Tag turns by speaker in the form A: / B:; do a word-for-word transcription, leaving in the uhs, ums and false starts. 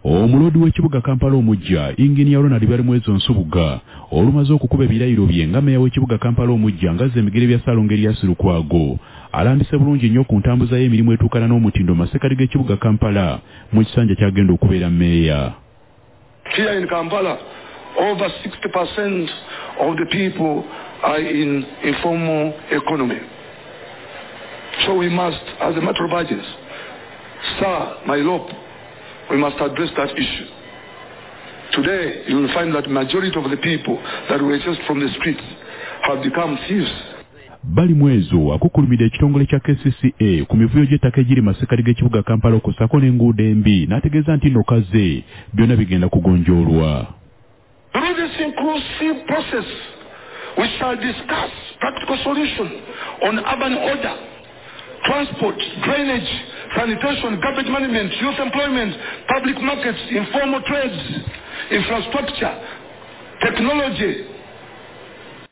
A: Omulodi w'ekibuga Kampala omujja Inginiya Ronald Balimwezo Nsubuga olumaze okukuba ebirayiro bye nga meya w'ekibuga Kampala omujja ngazze emigere bya Ssaalongo Erias Lukwago alambise bulungi nnyo ku ntambuza y'emirimu etuukana n'omutindo masekati g'ekibuga Kampala mu kisanja kyagenda okubeera meya.
B: Here in Kampala, over sixty percent of the people are in informal economy. So we must, as a matter of budgets, Sir Mailop, we must address that issue. Today, you will find that majority of the people that were just from the streets have become thieves.
A: Balimwezo akukulumidde ekitongole kya K C C A ku mivuyo gy'ettaka egiri masekati g'ekibuga Kampala okusaako n'enguudo embi n'ategeeza nti nno kaze byonna bigenda kugonjoolwa.
B: Through this inclusive process, we shall discuss practical solutions on urban order, transport, drainage, sanitation, garbage management, youth employment, public markets, informal trades, infrastructure, technology,